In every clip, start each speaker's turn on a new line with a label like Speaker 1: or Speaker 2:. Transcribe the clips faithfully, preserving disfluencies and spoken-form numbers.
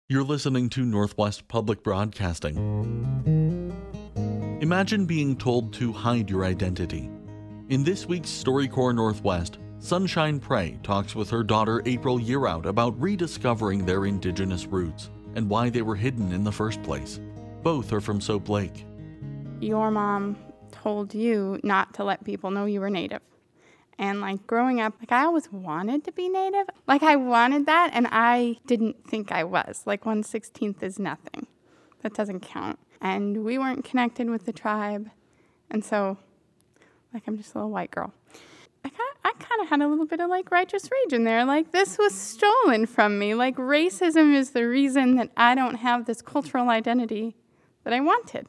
Speaker 1: You're listening to Northwest Public Broadcasting. Imagine being told to hide your identity. In this week's StoryCorps Northwest, Sunshine Prey talks with her daughter April Yearout about rediscovering their Indigenous roots and why they were hidden in the first place. Both are from Soap Lake.
Speaker 2: Your mom told you not to let people know you were Native. And like growing up, like I always wanted to be Native. Like I wanted that, and I didn't think I was. Like one sixteenth is nothing. That doesn't count. And we weren't connected with the tribe. And so, like I'm just a little white girl. I kind I kind of had a little bit of like righteous rage in there. Like this was stolen from me. Like racism is the reason that I don't have this cultural identity that I wanted.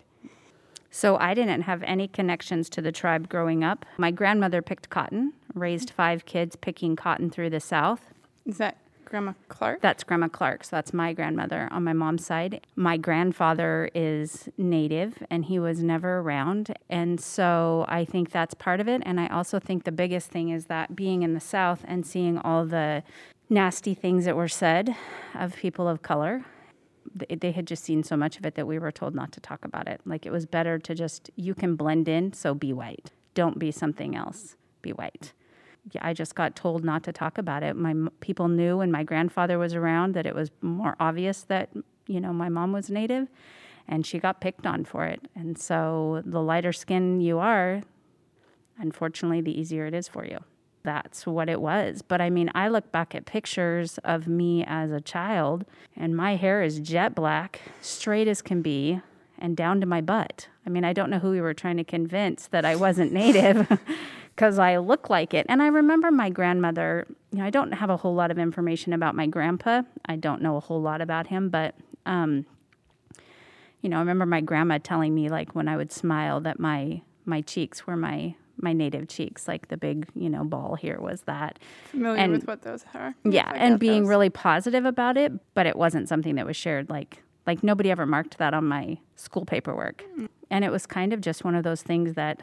Speaker 3: So I didn't have any connections to the tribe growing up. My grandmother picked cotton, raised five kids picking cotton through the South.
Speaker 2: Is that Grandma Clark?
Speaker 3: That's Grandma Clark, so that's my grandmother on my mom's side. My grandfather is Native, and he was never around, and so I think that's part of it. And I also think the biggest thing is that being in the South and seeing all the nasty things that were said of people of color, they had just seen so much of it that we were told not to talk about it. Like it was better to just, you can blend in, so be white. Don't be something else. Be white. Yeah, I just got told not to talk about it. My people knew when my grandfather was around that it was more obvious that, you know, my mom was Native, and she got picked on for it. And so the lighter skin you are, unfortunately, the easier it is for you. That's what it was. But I mean, I look back at pictures of me as a child, and my hair is jet black, straight as can be, and down to my butt. I mean, I don't know who we were trying to convince that I wasn't Native because I look like it. And I remember my grandmother, you know, I don't have a whole lot of information about my grandpa. I don't know a whole lot about him, but, um, you know, I remember my grandma telling me, like, when I would smile that my, my cheeks were my my Native cheeks, like the big, you know, ball here was that.
Speaker 2: Familiar
Speaker 3: and,
Speaker 2: with what those are.
Speaker 3: Yeah, and being those. really positive about it, but it wasn't something that was shared. Like, like nobody ever marked that on my school paperwork. Mm. And it was kind of just one of those things that,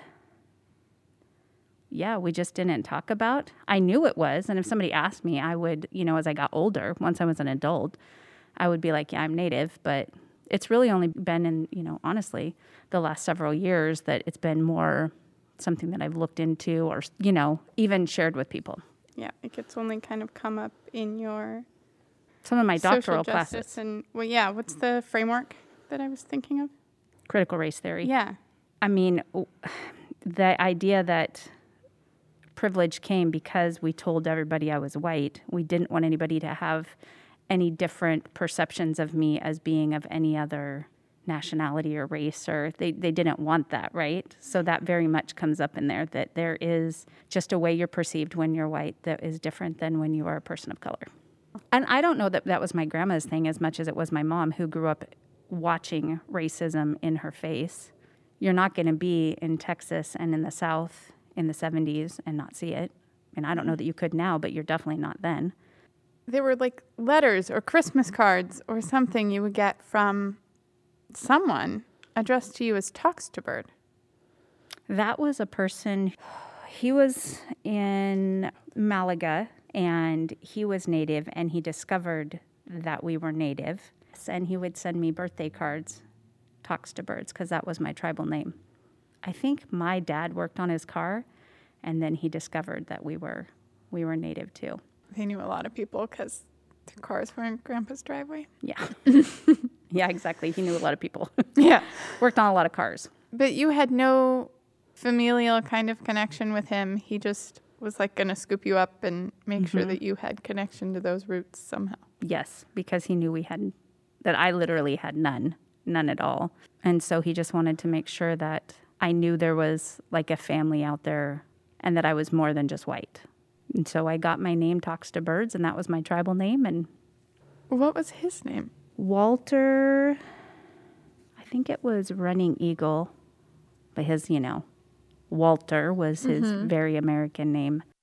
Speaker 3: yeah, we just didn't talk about. I knew it was, and if somebody asked me, I would, you know, as I got older, once I was an adult, I would be like, yeah, I'm Native, but it's really only been in, you know, honestly, the last several years that it's been more something that I've looked into or, you know, even shared with people.
Speaker 2: Yeah, like it's only kind of come up in your
Speaker 3: some of my doctoral
Speaker 2: social justice
Speaker 3: classes.
Speaker 2: And, well, yeah, what's the framework that I was thinking of?
Speaker 3: Critical race theory.
Speaker 2: Yeah.
Speaker 3: I mean, the idea that privilege came because we told everybody I was white. We didn't want anybody to have any different perceptions of me as being of any other nationality or race, or they, they didn't want that, right? So that very much comes up in there, that there is just a way you're perceived when you're white that is different than when you are a person of color. And I don't know that that was my grandma's thing as much as it was my mom, who grew up watching racism in her face. You're not going to be in Texas and in the South in the seventies and not see it. And I don't know that you could now, but you're definitely not then.
Speaker 2: There were like letters or Christmas cards or something you would get from someone addressed to you as Toxtebird.
Speaker 3: That was a person, he was in Malaga, and he was Native, and he discovered that we were Native. And he would send me birthday cards, Toxtebirds, because that was my tribal name. I think my dad worked on his car, and then he discovered that we were we were Native too.
Speaker 2: He knew a lot of people because the cars were in Grandpa's driveway.
Speaker 3: Yeah. Yeah, exactly. He knew a lot of people.
Speaker 2: Yeah.
Speaker 3: Worked on a lot of cars.
Speaker 2: But you had no familial kind of connection with him. He just was like going to scoop you up and make mm-hmm. sure that you had connection to those roots somehow.
Speaker 3: Yes, because he knew we had, that I literally had none, none at all. And so he just wanted to make sure that I knew there was like a family out there and that I was more than just white. And so I got my name, Toxtebirds, and that was my tribal name. And
Speaker 2: what was his name?
Speaker 3: Walter, I think it was Running Eagle, but his, you know, Walter was his mm-hmm. very American name.